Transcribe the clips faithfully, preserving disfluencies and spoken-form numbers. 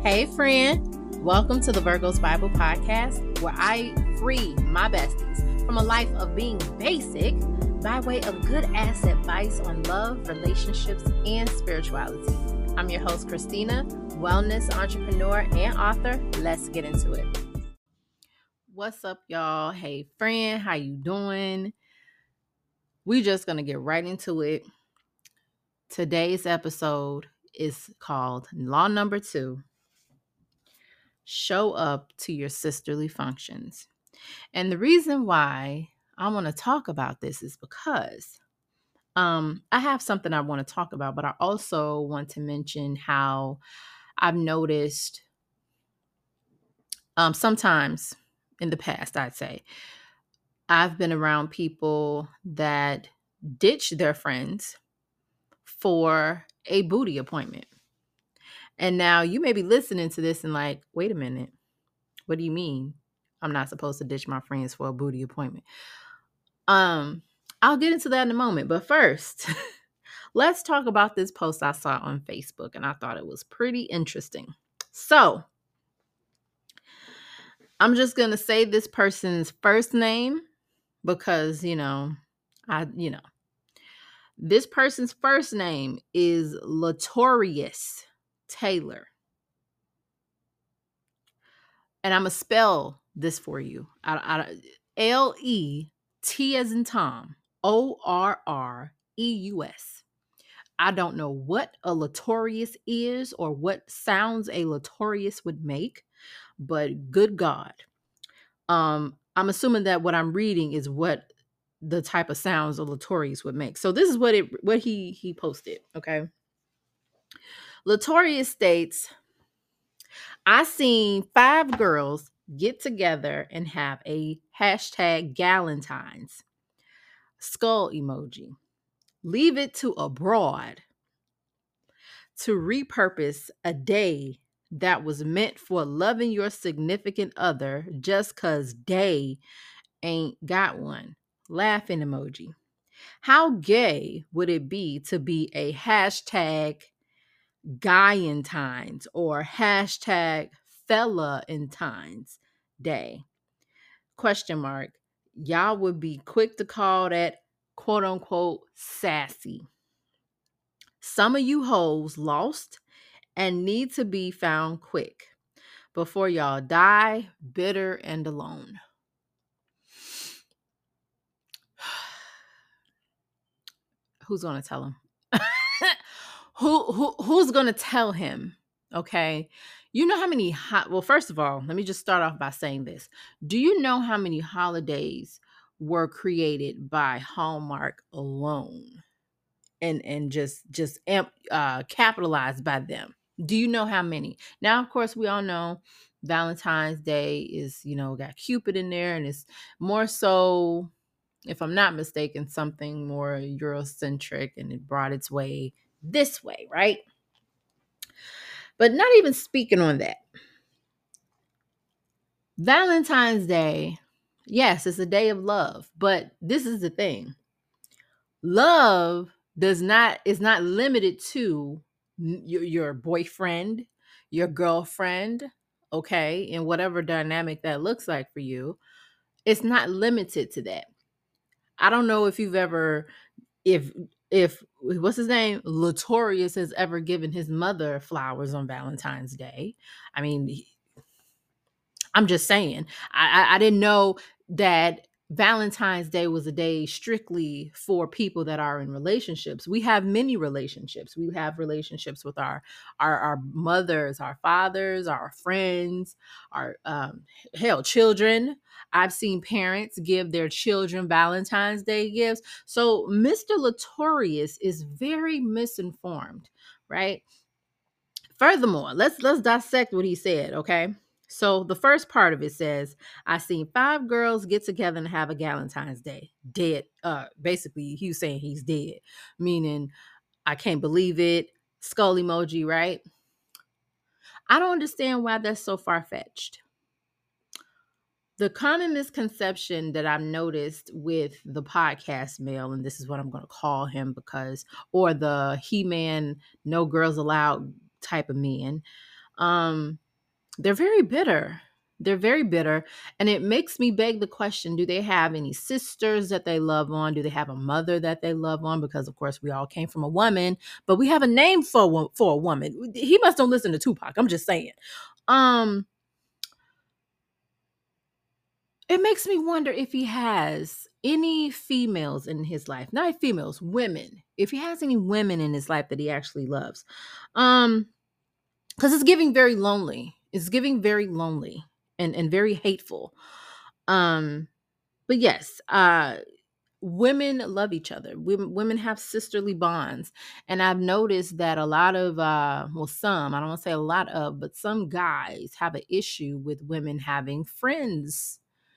Hey, friend. Welcome to the Virgo's Bible Podcast, where I free my besties from a life of being basic by way of good ass advice on love, relationships, and spirituality. I'm your host, Christina, wellness entrepreneur and author. Let's get into it. What's up, y'all? Hey, friend. How you doing? We're just going to get right into it. Today's episode is called Law Number Two. Show up to your sisterly functions. And the reason why I want to talk about this is because um, I have something I want to talk about, but I also want to mention how I've noticed um, sometimes in the past, I'd say, I've been around people that ditch their friends for a booty appointment. And now you may be listening to this and like, wait a minute, what do you mean I'm not supposed to ditch my friends for a booty appointment? Um, I'll get into that in a moment. But first, let's talk about this post I saw on Facebook, and I thought it was pretty interesting. So I'm just going to say this person's first name because, you know, I, you know, this person's first name is Latorius Taylor. And I'm going to spell this for you. I, I, L E T as in Tom, O R R E U S. I don't know what a Latorius is or what sounds a Latorius would make, but good God. Um, I'm assuming that what I'm reading is what the type of sounds a Latorius would make. So this is what it what he he posted, okay? Latorius states, I seen five girls get together and have a hashtag Galentine's skull emoji. Leave it to abroad to repurpose a day that was meant for loving your significant other just because they ain't got one. Laughing emoji. How gay would it be to be a hashtag Guyentines or hashtag Fella-entines day? Question mark. Y'all would be quick to call that quote unquote sassy. Some of you hoes lost and need to be found quick before y'all die bitter and alone. Who's going to tell him? who who who's going to tell him? Okay. You know how many ho- well, first of all, let me just start off by saying this. Do you know how many holidays were created by Hallmark alone and and just just amp, uh capitalized by them? Do you know how many? Now, of course, we all know Valentine's Day is, you know, got Cupid in there, and it's more so, if I'm not mistaken, something more Eurocentric, and it brought its way this way, right? But not even speaking on that. Valentine's Day, yes, it's a day of love, but this is the thing. Love does not is not limited to your, your boyfriend, your girlfriend, okay, and whatever dynamic that looks like for you. It's not limited to that. I don't know if you've ever, if if what's his name, Latorius, has ever given his mother flowers on Valentine's Day. I mean, I'm just saying. I, I I didn't know that Valentine's Day was a day strictly for people that are in relationships. We have many relationships. We have relationships with our our, our mothers, our fathers, our friends, our um, hell, children. I've seen parents give their children Valentine's Day gifts. So Mister Latorius is very misinformed, right? Furthermore, let's let's dissect what he said, okay? So the first part of it says, I seen five girls get together and have a Valentine's Day. Dead. Uh, basically, he was saying he's dead, meaning I can't believe it. Skull emoji, right? I don't understand why that's so far-fetched. The common misconception that I've noticed with the podcast male, and this is what I'm going to call him because, or the He-Man, no girls allowed type of men, Um, they're very bitter. They're very bitter. And it makes me beg the question, do they have any sisters that they love on? Do they have a mother that they love on? Because, of course, we all came from a woman, but we have a name for, one- for a woman. He must don't listen to Tupac. I'm just saying. Um, it makes me wonder if he has any females in his life. Not females, women. If he has any women in his life that he actually loves. Um, because it's giving very lonely. It's giving very lonely and and very hateful. Um, but yes, uh, women love each other. Women women have sisterly bonds, and I've noticed that a lot of uh, well, some I don't want to say a lot of, but some guys have an issue with women having friends,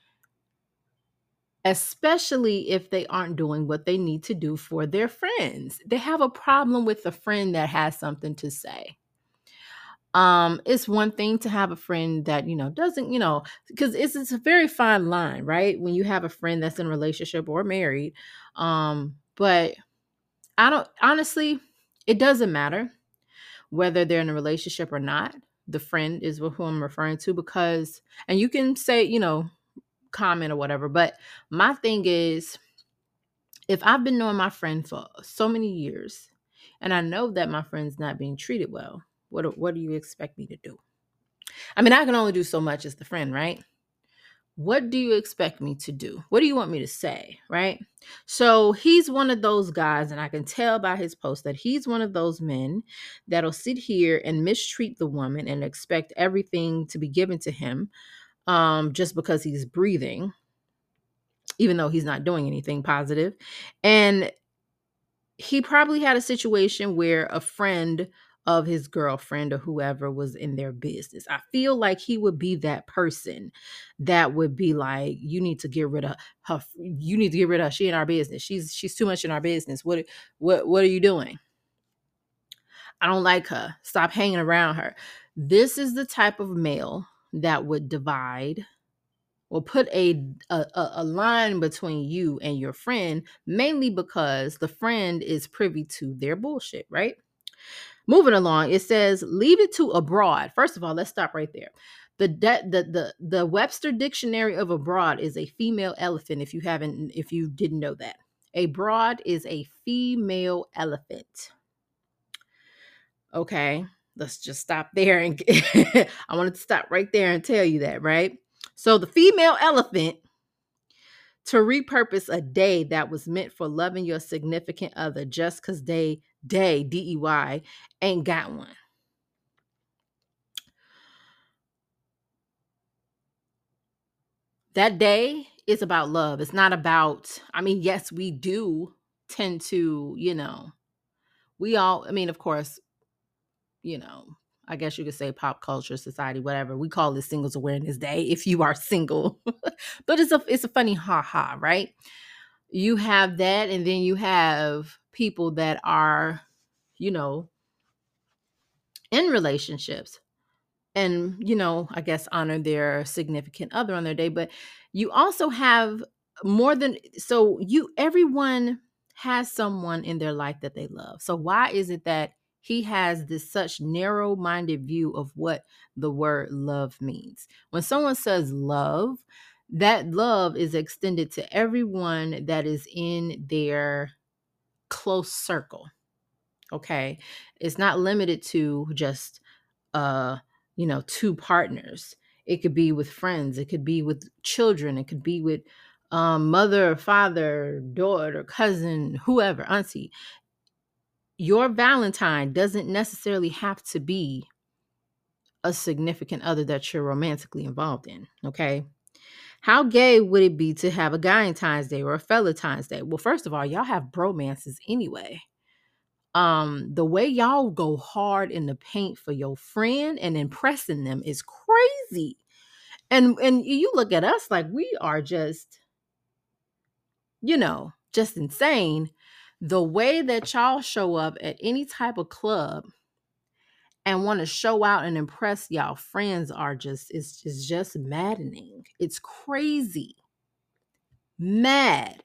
especially if they aren't doing what they need to do for their friends. They have a problem with a friend that has something to say. Um it's one thing to have a friend that, you know, doesn't, you know, because it's, it's a very fine line, right, when you have a friend that's in a relationship or married. Um but I don't, honestly, it doesn't matter whether they're in a relationship or not. The friend is who I'm referring to, because, and you can say, you know, comment or whatever, but my thing is, if I've been knowing my friend for so many years and I know that my friend's not being treated well, what do- what do you expect me to do? I mean, I can only do so much as the friend, right? What do you expect me to do? What do you want me to say, right? So he's one of those guys, and I can tell by his post that he's one of those men that'll sit here and mistreat the woman and expect everything to be given to him, um, just because he's breathing, even though he's not doing anything positive. And he probably had a situation where a friend of his girlfriend or whoever was in their business. I feel like he would be that person that would be like, you need to get rid of her. You need to get rid of her. She in our business. She's she's too much in our business. What what what are you doing? I don't like her. Stop hanging around her. This is the type of male that would divide or put a, a a line between you and your friend, mainly because the friend is privy to their bullshit, right? Moving along, it says leave it to abroad. First of all, let's stop right there. The de- the the the Webster Dictionary of abroad is a female elephant. If you haven't, if you didn't know that, a broad is a female elephant. Okay, let's just stop there, and I wanted to stop right there and tell you that, right? So the female elephant, to repurpose a day that was meant for loving your significant other just because they day d-e-y ain't got one. That day is about love. It's not about, I mean, yes, we do tend to, you know, we all, I mean, of course, you know, I guess you could say pop culture, society, whatever. We call it Singles Awareness Day if you are single. But it's a it's a funny ha ha, right? You have that, and then you have people that are, you know, in relationships and, you know, I guess honor their significant other on their day. But you also have more than, so you, everyone has someone in their life that they love. So why is it that he has this such narrow-minded view of what the word love means? When someone says love, that love is extended to everyone that is in their close circle. Okay, it's not limited to just uh you know, two partners. It could be with friends, it could be with children, it could be with um mother, father, daughter, cousin, whoever, auntie. Your Valentine doesn't necessarily have to be a significant other that you're romantically involved in. Okay, how gay would it be to have a Valentine's Day or a Valentine's Day? Well, first of all, y'all have bromances anyway. Um the way y'all go hard in the paint for your friend and impressing them is crazy. And and you look at us like we are just, you know, just insane. The way that y'all show up at any type of club and want to show out and impress y'all friends are just, it's, it's just maddening. It's crazy. Mad.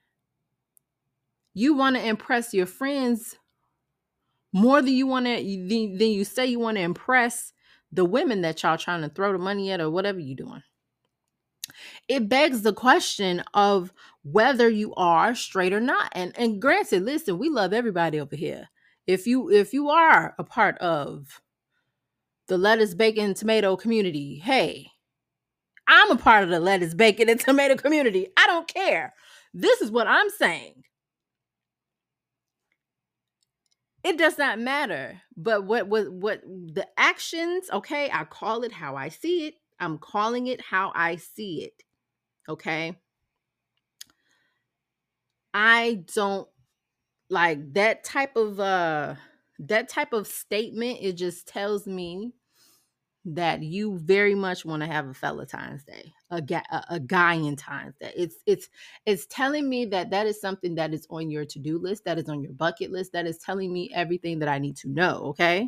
You want to impress your friends more than you want to, than, than you say you want to impress the women that y'all trying to throw the money at or whatever you doing. It begs the question of whether you are straight or not. And and granted, listen, we love everybody over here. If you if you are a part of the lettuce, bacon, tomato community, hey, I'm a part of the lettuce, bacon, and tomato community. I don't care. This is what I'm saying. It does not matter. But what what what the actions, okay, I call it how I see it. I'm calling it how I see it. Okay? I don't like that type of uh that type of statement. It just tells me that you very much want to have a Valentine's Day, a ga- a, a Valentine's Day. It's it's it's telling me that that is something that is on your to-do list, that is on your bucket list, that is telling me everything that I need to know, okay?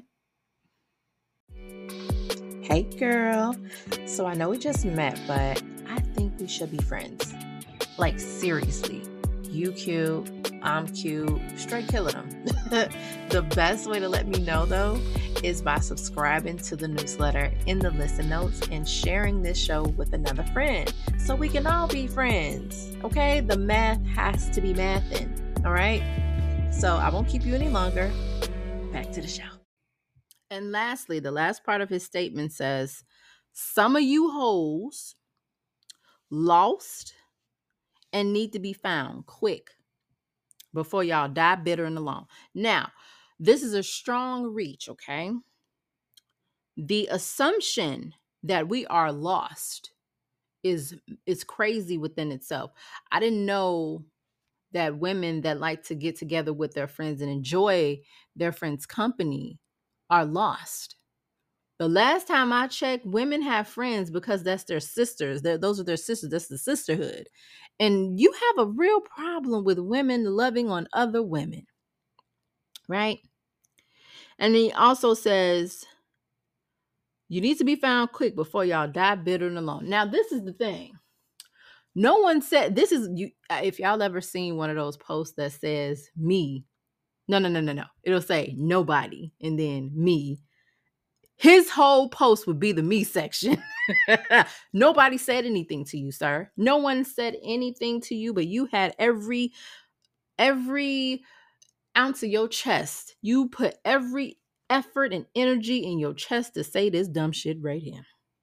Hey girl. So I know we just met, but I think we should be friends. Like seriously. You cute, I'm cute, straight killing them. The best way to let me know though is by subscribing to the newsletter in the listen notes and sharing this show with another friend so we can all be friends. Okay? The math has to be mathing. All right? So I won't keep you any longer. Back to the show. And lastly, the last part of his statement says, some of you hoes lost and need to be found quick before y'all die bitter and alone. Now, this is a strong reach, okay? The assumption that we are lost is is crazy within itself. I didn't know that women that like to get together with their friends and enjoy their friends' company are lost. The last time I checked, women have friends because that's their sisters. They're, those are their sisters. That's the sisterhood. And you have a real problem with women loving on other women, right? And he also says, you need to be found quick before y'all die bitter and alone. Now, this is the thing. No one said, this is, you. If y'all ever seen one of those posts that says me, no, no, no, no, no. It'll say nobody and then me. His whole post would be the me section. Nobody said anything to you, sir. No one said anything to you, but you had every, every ounce of your chest. You put every effort and energy in your chest to say this dumb shit right here.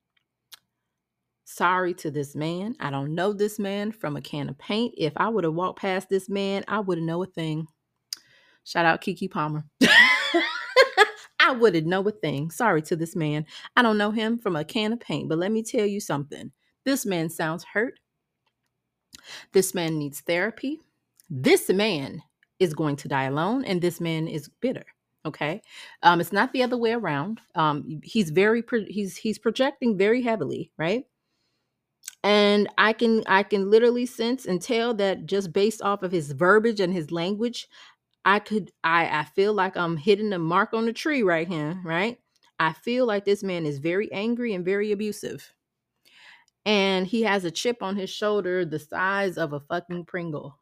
Sorry to this man. I don't know this man from a can of paint. If I would have walked past this man, I wouldn't know a thing. Shout out Keke Palmer. I wouldn't know a thing. Sorry to this man. I don't know him from a can of paint, but let me tell you something. This man sounds hurt. This man needs therapy. This man is going to die alone, and this man is bitter. Okay, um, it's not the other way around. Um, he's very pro- he's he's projecting very heavily, right? And I can I can literally sense and tell that just based off of his verbiage and his language, I could I I feel like I'm hitting the mark on the tree right here, right? I feel like this man is very angry and very abusive. And he has a chip on his shoulder the size of a fucking Pringle.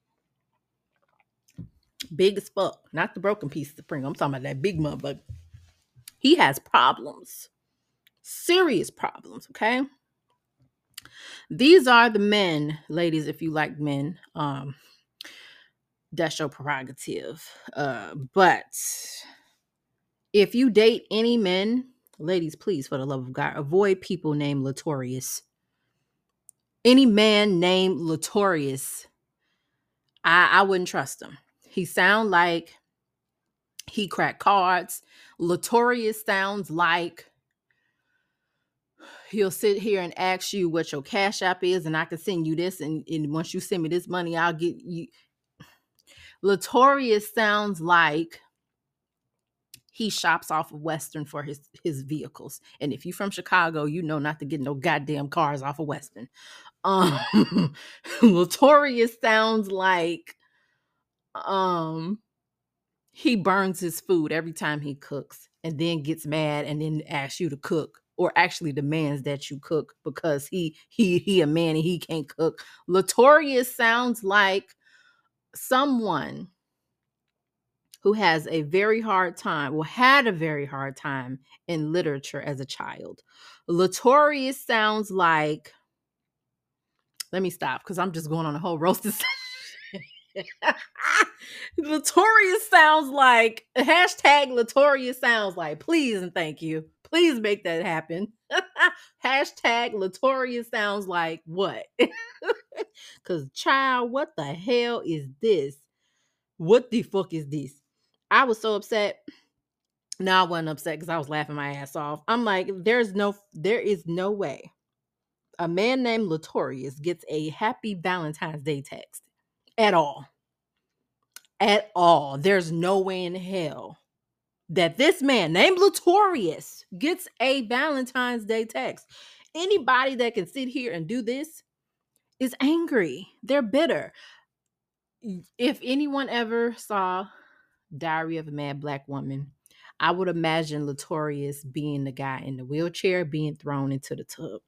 Big as fuck. Not the broken piece of Pringle. I'm talking about that big motherfucker. He has problems. Serious problems, okay? These are the men, ladies, if you like men. Um, that's your prerogative. Uh, but if you date any men, ladies, please, for the love of God, avoid people named Latorius. Any man named Latorius, I, I wouldn't trust him. He sound like he cracked cards. Latorius sounds like he'll sit here and ask you what your cash app is, and I can send you this, and, and once you send me this money, I'll get you. Latorius sounds like he shops off of Western for his, his vehicles. And if you're from Chicago, you know not to get no goddamn cars off of Western. Um, Latorius sounds like um he burns his food every time he cooks and then gets mad and then asks you to cook, or actually demands that you cook because he he he a man and he can't cook. Latorius sounds like someone who has a very hard time, well, had a very hard time in literature as a child. Latorius sounds like, let me stop because I'm just going on a whole roasted Latorius sounds like, hashtag Latorius sounds like, please and thank you. Please make that happen. Hashtag Latorius sounds like what? Because, child, what the hell is this? What the fuck is this? I was so upset. No, I wasn't upset because I was laughing my ass off. I'm like, there's no, there is no way a man named Latorius gets a happy Valentine's Day text at all. At all. There's no way in hell that this man named Latorius gets a Valentine's Day text. Anybody that can sit here and do this is angry. They're bitter. If anyone ever saw Diary of a Mad Black Woman, I would imagine Latorius being the guy in the wheelchair being thrown into the tub.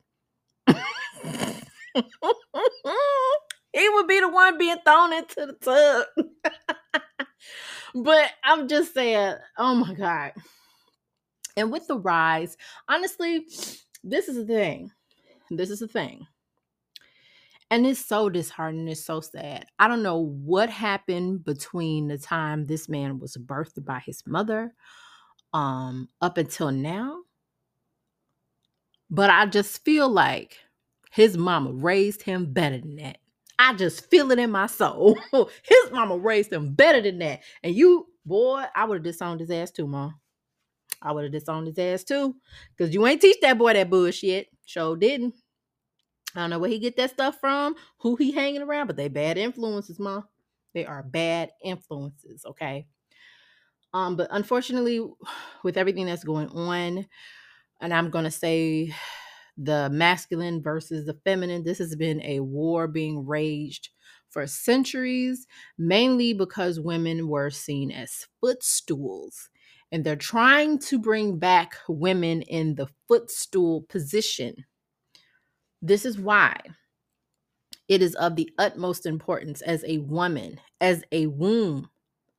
He would be the one being thrown into the tub. But I'm just saying, oh my God. And with the rise, honestly, this is the thing. This is the thing. And it's so disheartening. It's so sad. I don't know what happened between the time this man was birthed by his mother um, up until now. But I just feel like his mama raised him better than that. I just feel it in my soul. His mama raised him better than that. And you, boy, I would have disowned his ass too, Mom. I would have disowned his ass too. Because you ain't teach that boy that bullshit. Sure didn't. I don't know where he get that stuff from, who he hanging around, but they bad influences, Mom. They are bad influences, okay? Um, but unfortunately, with everything that's going on, and I'm going to say the masculine versus the feminine, this has been a war being waged for centuries, mainly because women were seen as footstools. And they're trying to bring back women in the footstool position. This is why it is of the utmost importance as a woman, as a womb,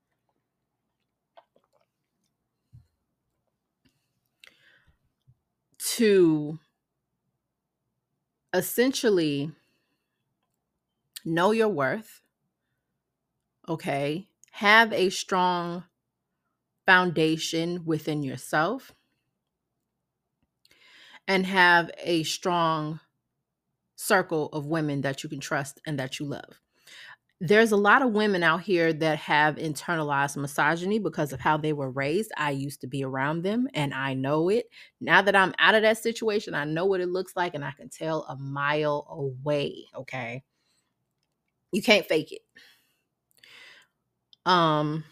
to essentially know your worth, okay? Have a strong foundation within yourself, and have a strong circle of women that you can trust and that you love. There's a lot of women out here that have internalized misogyny because of how they were raised. I used to be around them and I know it. Now that I'm out of that situation, I know what it looks like and I can tell a mile away, okay? You can't fake it. Um,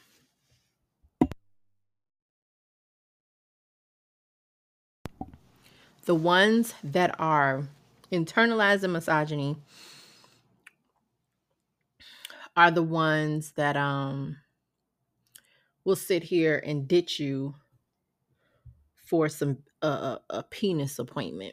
the ones that are internalizing misogyny are the ones that um will sit here and ditch you for some uh, a penis appointment.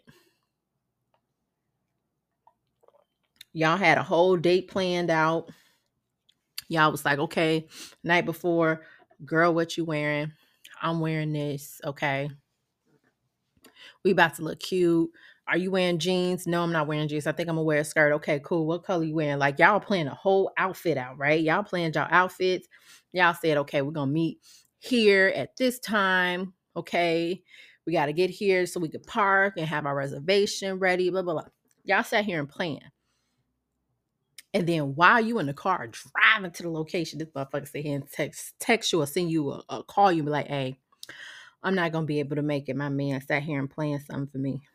Y'all had a whole date planned out. Y'all was like, okay, night before, girl, what you wearing? I'm wearing this. Okay. We about to look cute. Are you wearing jeans? No, I'm not wearing jeans. I think I'm gonna wear a skirt. Okay, cool. What color you wearing? Like y'all planning a whole outfit out, right? Y'all planned y'all outfits. Y'all said, okay, we're gonna meet here at this time. Okay. We got to get here so we could park and have our reservation ready, blah, blah, blah. Y'all sat here and planned. And then while you in the car driving to the location, this motherfucker sit here and text, text you or send you a, a call you and be like, hey, I'm not going to be able to make it. My man sat here and planned something for me.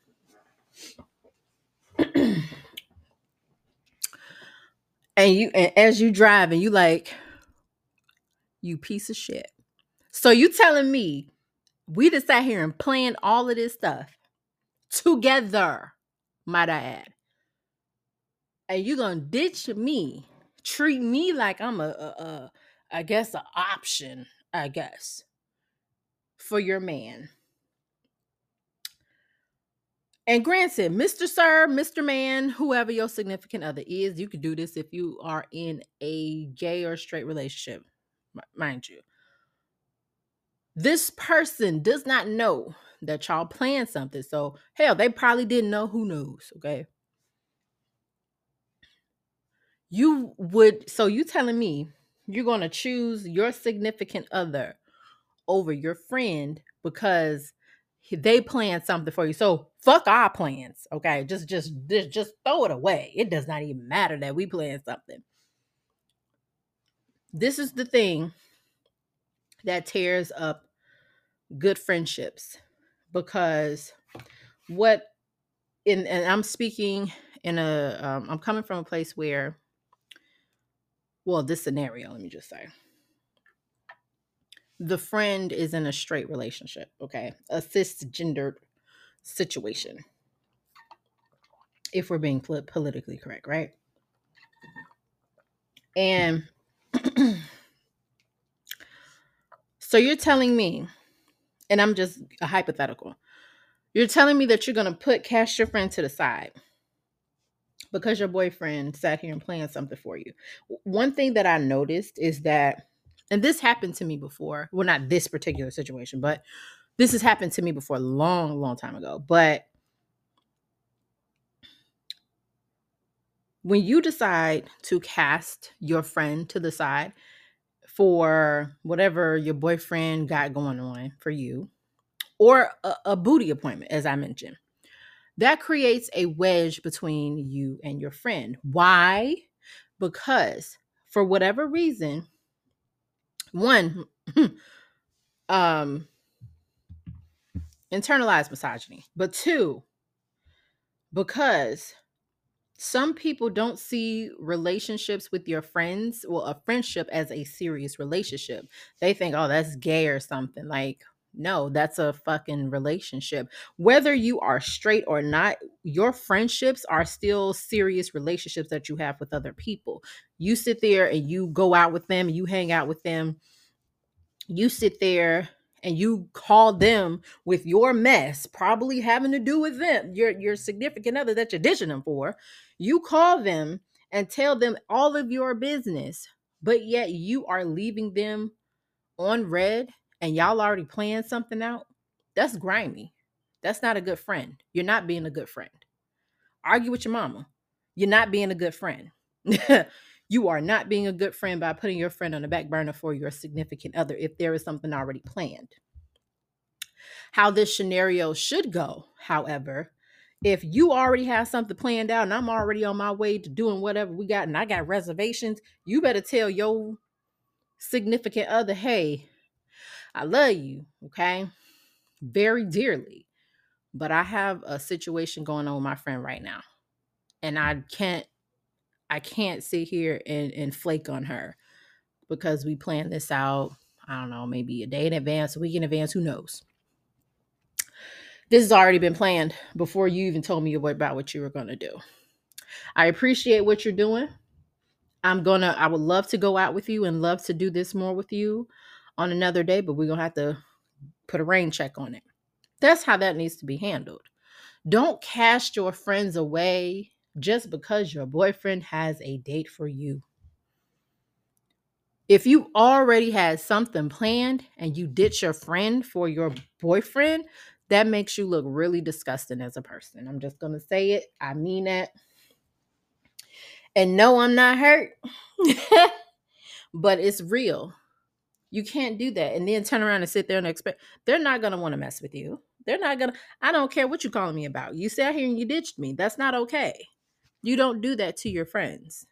And you, and as you drive and you like, you piece of shit. So you telling me we just sat here and planned all of this stuff together, might I add. And you gonna ditch me, treat me like I'm a, a, a I guess, an option, I guess, for your man. And granted, Mister Sir, Mister Man, whoever your significant other is, you could do this if you are in a gay or straight relationship, mind you. This person does not know that y'all plan something. So, hell, they probably didn't know. Who knows? Okay. You would, so you telling me you're going to choose your significant other over your friend because they plan something for you. So fuck our plans. Okay. Just, just, just, just throw it away. It does not even matter that we plan something. This is the thing that tears up good friendships because what in and I'm speaking in a um, I'm coming from a place where, well, this scenario, let me just say, the friend is in a straight relationship, okay, a cisgendered situation, if we're being pol- politically correct, right? And so you're telling me, and I'm just a hypothetical, you're telling me that you're gonna put cast your friend to the side because your boyfriend sat here and planned something for you. One thing that I noticed is that, and this happened to me before, well, not this particular situation, but this has happened to me before a long, long time ago. But when you decide to cast your friend to the side for whatever your boyfriend got going on for you, or a, a booty appointment, as I mentioned, that creates a wedge between you and your friend. Why? Because for whatever reason, one, um, internalized misogyny, but two, because some people don't see relationships with your friends, well, a friendship, as a serious relationship. They think, oh, that's gay or something. Like, no, that's a fucking relationship. Whether you are straight or not, your friendships are still serious relationships that you have with other people. You sit there and you go out with them, you hang out with them, you sit there and you call them with your mess, probably having to do with them, your your significant other that you're ditching them for. You call them and tell them all of your business, but yet you are leaving them on red and y'all already planned something out. That's grimy. That's not a good friend. You're not being a good friend. Argue with your mama. You're not being a good friend. You are not being a good friend by putting your friend on the back burner for your significant other if there is something already planned. How this scenario should go, however, if you already have something planned out and I'm already on my way to doing whatever we got and I got reservations, you better tell your significant other, hey, I love you, okay, very dearly, but I have a situation going on with my friend right now. And I can't I can't sit here and, and flake on her because we planned this out, I don't know, maybe a day in advance, a week in advance, who knows. This has already been planned before you even told me about what you were going to do. I appreciate what you're doing. I'm going to, I would love to go out with you and love to do this more with you on another day, but we're going to have to put a rain check on it. That's how that needs to be handled. Don't cast your friends away just because your boyfriend has a date for you. If you already had something planned and you ditch your friend for your boyfriend, that makes you look really disgusting as a person. I'm just going to say it. I mean it. And no, I'm not hurt, but it's real. You can't do that and then turn around and sit there and expect they're not going to want to mess with you. They're not going to, I don't care what you're calling me about. You sat here and you ditched me. That's not okay. You don't do that to your friends.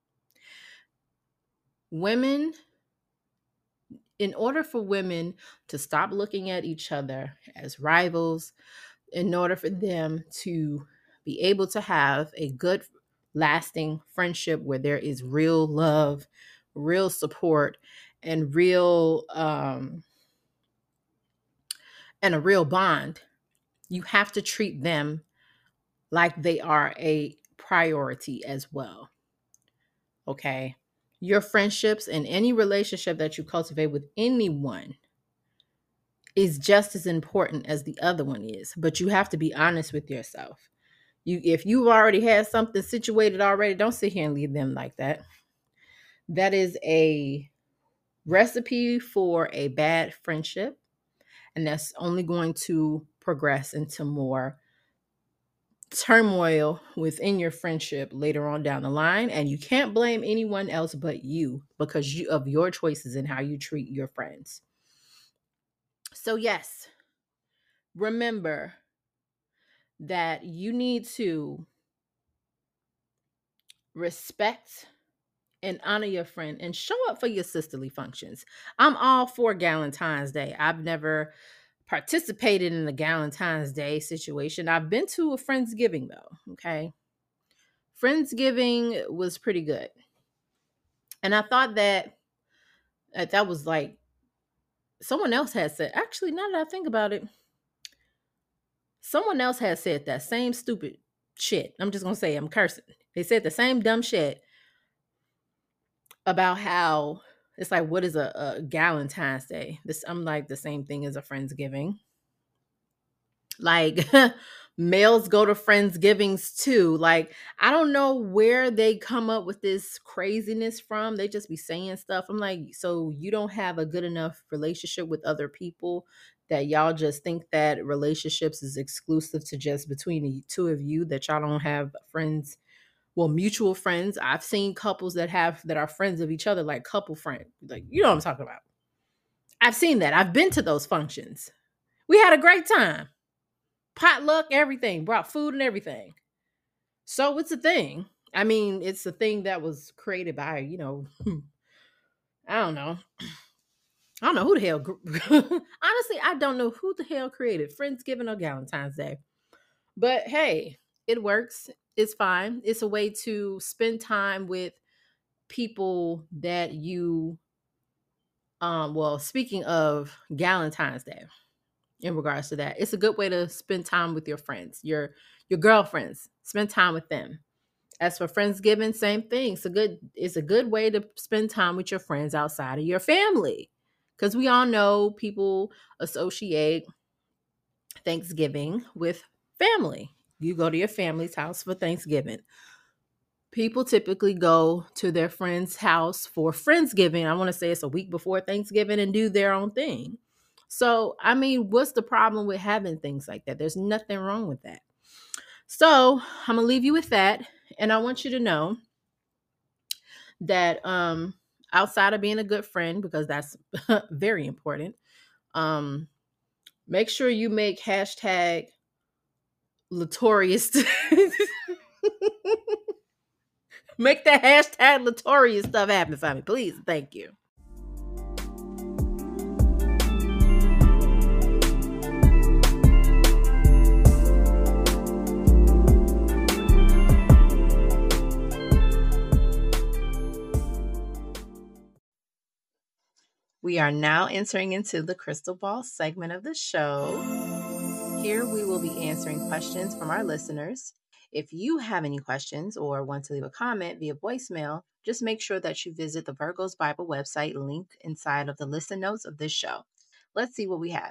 Women, in order for women to stop looking at each other as rivals, in order for them to be able to have a good, lasting friendship where there is real love, real support, and real um, and a real bond, you have to treat them like they are a priority as well. Okay? Your friendships and any relationship that you cultivate with anyone is just as important as the other one is, but you have to be honest with yourself. You, if you've already had something situated already, don't sit here and leave them like that. That is a recipe for a bad friendship. And that's only going to progress into more turmoil within your friendship later on down the line. And you can't blame anyone else but you because you, of your choices and how you treat your friends. So, yes, remember that you need to respect and honor your friend and show up for your sisterly functions. I'm all for Galentine's Day. I've never participated in the Galentine's Day situation. I've been to a Friendsgiving though, okay? Friendsgiving was pretty good. And I thought that uh, that was like someone else had said, actually, now that I think about it, someone else had said that same stupid shit. I'm just going to say I'm cursing. They said the same dumb shit about how it's like, what is a, a Galentine's Day? This I'm like the same thing as a Friendsgiving. Like males go to Friendsgivings too. Like I don't know where they come up with this craziness from. They just be saying stuff. I'm like, so you don't have a good enough relationship with other people that y'all just think that relationships is exclusive to just between the two of you, that y'all don't have friends, well, mutual friends. I've seen couples that have that are friends of each other, like couple friend, like you know what I'm talking about. I've seen that. I've been to those functions. We had a great time. Potluck, everything, brought food and everything. So it's a thing. I mean, it's a thing that was created by, you know, I don't know. I don't know who the hell. Honestly, I don't know who the hell created Friendsgiving or Galentine's Day. But hey, it works. It's fine. It's a way to spend time with people that you, um, well, speaking of Galentine's Day, in regards to that, it's a good way to spend time with your friends, your your girlfriends. Spend time with them. As for Friendsgiving, same thing. It's a good it's a good way to spend time with your friends outside of your family, because we all know people associate Thanksgiving with family. You go to your family's house for Thanksgiving. People typically go to their friend's house for Friendsgiving. I want to say it's a week before Thanksgiving and do their own thing. So, I mean, what's the problem with having things like that? There's nothing wrong with that. So, I'm going to leave you with that. And I want you to know that um, outside of being a good friend, because that's very important, um, make sure you make hashtag Latorious. Make that hashtag Latorious stuff happen for me, please. Thank you. We are now entering into the crystal ball segment of the show. Here we will be answering questions from our listeners. If you have any questions or want to leave a comment via voicemail, just make sure that you visit the Virgo's Bible website linked inside of the listen notes of this show. Let's see what we have.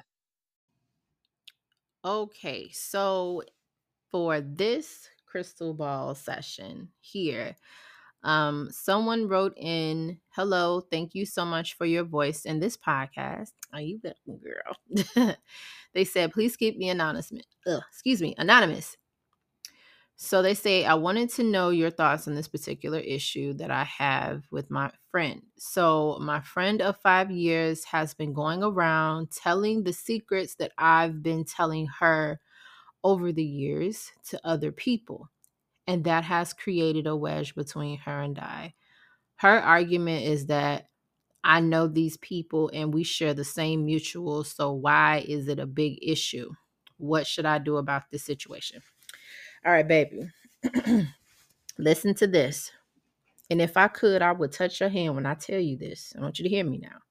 Okay, so for this crystal ball session here, um, someone wrote in, hello, thank you so much for your voice in this podcast. Oh, you welcome, girl. They said, please keep me anonymous. Ugh, excuse me, anonymous. So they say, I wanted to know your thoughts on this particular issue that I have with my friend. So my friend of five years has been going around telling the secrets that I've been telling her over the years to other people. And that has created a wedge between her and I. Her argument is that I know these people and we share the same mutuals. So why is it a big issue? What should I do about this situation? All right, baby. Listen to this. And if I could, I would touch your hand when I tell you this. I want you to hear me now.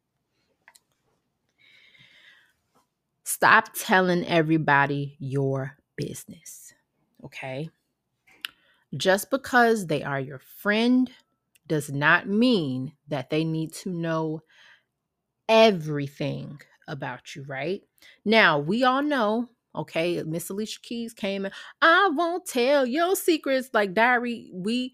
Stop telling everybody your business. Okay? Just because they are your friend does not mean that they need to know everything about you, right? Now, we all know, okay, Miss Alicia Keys came in, I won't tell your secrets, like diary. We,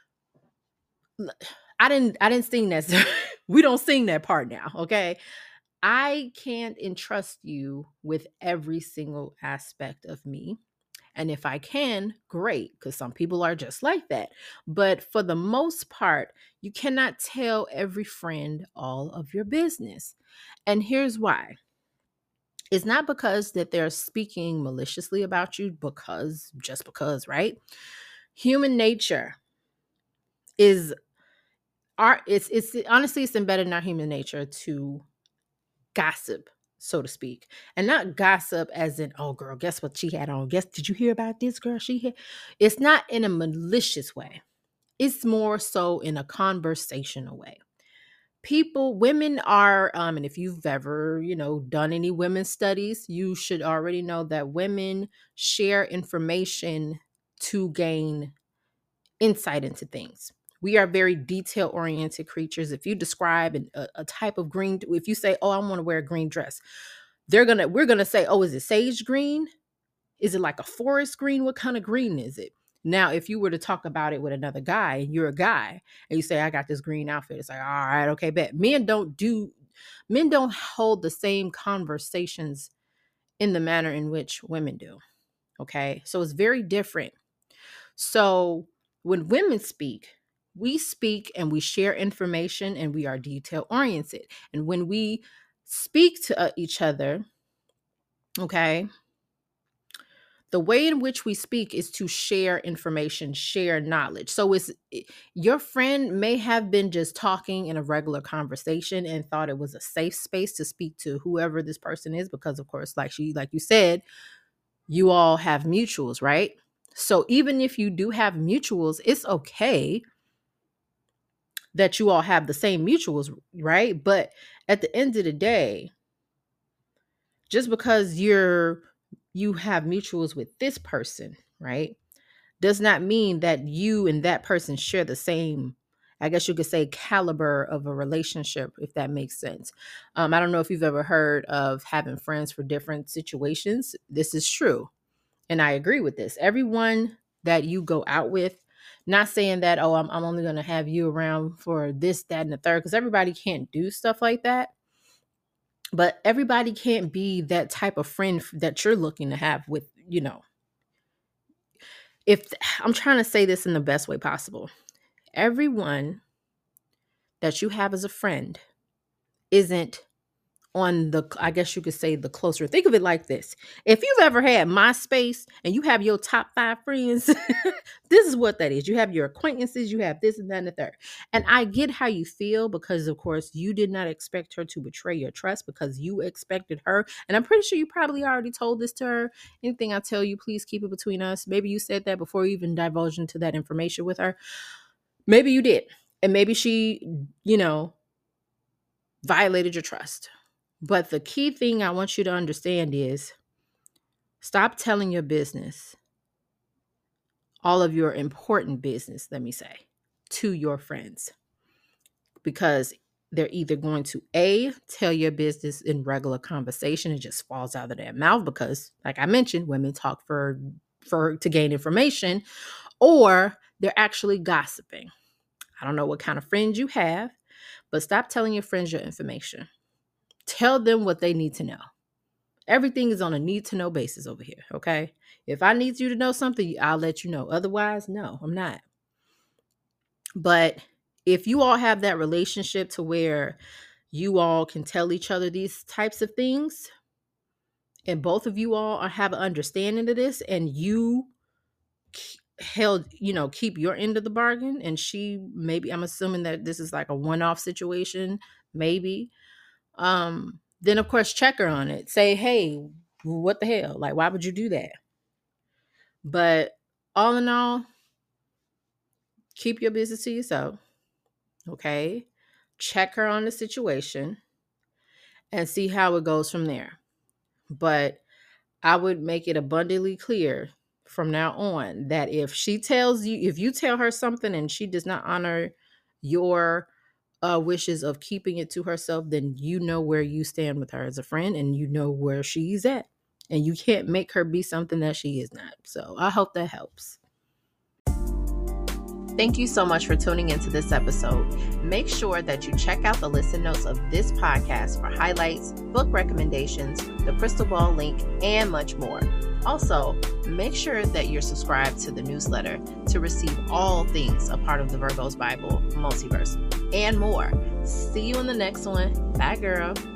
I didn't, I didn't sing that. We don't sing that part now, okay? I can't entrust you with every single aspect of me. And if I can, great, because some people are just like that. But for the most part, you cannot tell every friend all of your business. And here's why. It's not because that they're speaking maliciously about you, because just because, right? Human nature is our it's it's honestly it's embedded in our human nature to gossip, so to speak. And not gossip as in, oh girl, guess what she had on? Guess did you hear about this girl she had? It's not in a malicious way. It's more so in a conversational way. People, women are, um, and if you've ever, you know, done any women's studies, you should already know that women share information to gain insight into things. We are very detail oriented creatures. If you describe an, a, a type of green, if you say, oh, I want to wear a green dress, they're going to, we're going to say, oh, is it sage green? Is it like a forest green? What kind of green is it? Now, if you were to talk about it with another guy and you're a guy and you say, I got this green outfit, it's like, all right, okay, bet. Men don't do, men don't hold the same conversations in the manner in which women do. Okay. So it's very different. So when women speak, we speak and we share information and we are detail oriented. And when we speak to uh, each other, okay, the way in which we speak is to share information, share knowledge. So it's your friend may have been just talking in a regular conversation and thought it was a safe space to speak to whoever this person is, because of course, like she, like you said, you all have mutuals, right? So even if you do have mutuals, it's okay that you all have the same mutuals, right? But at the end of the day, just because you're you have mutuals with this person, right, does not mean that you and that person share the same, I guess you could say, caliber of a relationship, if that makes sense. Um, I don't know if you've ever heard of having friends for different situations. This is true. And I agree with this. Everyone that you go out with, not saying that, oh, I'm, I'm only going to have you around for this, that, and the third, because everybody can't do stuff like that. But everybody can't be that type of friend that you're looking to have with, you know, if I'm trying to say this in the best way possible, everyone that you have as a friend isn't on the, I guess you could say, the closer. Think of it like this. If you've ever had MySpace and you have your top five friends, this is what that is. You have your acquaintances, you have this and that and the third. And I get how you feel, because of course you did not expect her to betray your trust, because you expected her. And I'm pretty sure you probably already told this to her. Anything I tell you, please keep it between us. Maybe you said that before you even divulged into that information with her. Maybe you did. And maybe she, you know, violated your trust. But the key thing I want you to understand is, stop telling your business, all of your important business, let me say, to your friends. Because they're either going to A, tell your business in regular conversation, it just falls out of their mouth because, like I mentioned, women talk for for to gain information, or they're actually gossiping. I don't know what kind of friends you have, but stop telling your friends your information. Tell them what they need to know. Everything is on a need to know basis over here, okay? If I need you to know something, I'll let you know. Otherwise, no, I'm not. But if you all have that relationship to where you all can tell each other these types of things, and both of you all have an understanding of this, and you held, you know, keep your end of the bargain, and she, maybe, I'm assuming that this is like a one-off situation, maybe, um, then of course check her on it. Say, hey, what the hell? Like, why would you do that? But all in all, keep your business to yourself. Okay. Check her on the situation and see how it goes from there. But I would make it abundantly clear from now on that if she tells you, if you tell her something and she does not honor your uh, wishes of keeping it to herself, then you know where you stand with her as a friend, and you know where she's at. And you can't make her be something that she is not. So I hope that helps. Thank you so much for tuning into this episode. Make sure that you check out the listen notes of this podcast for highlights, book recommendations, the crystal ball link, and much more. Also, make sure that you're subscribed to the newsletter to receive all things a part of the Virgo's Bible, Multiverse, and more. See you in the next one. Bye, girl.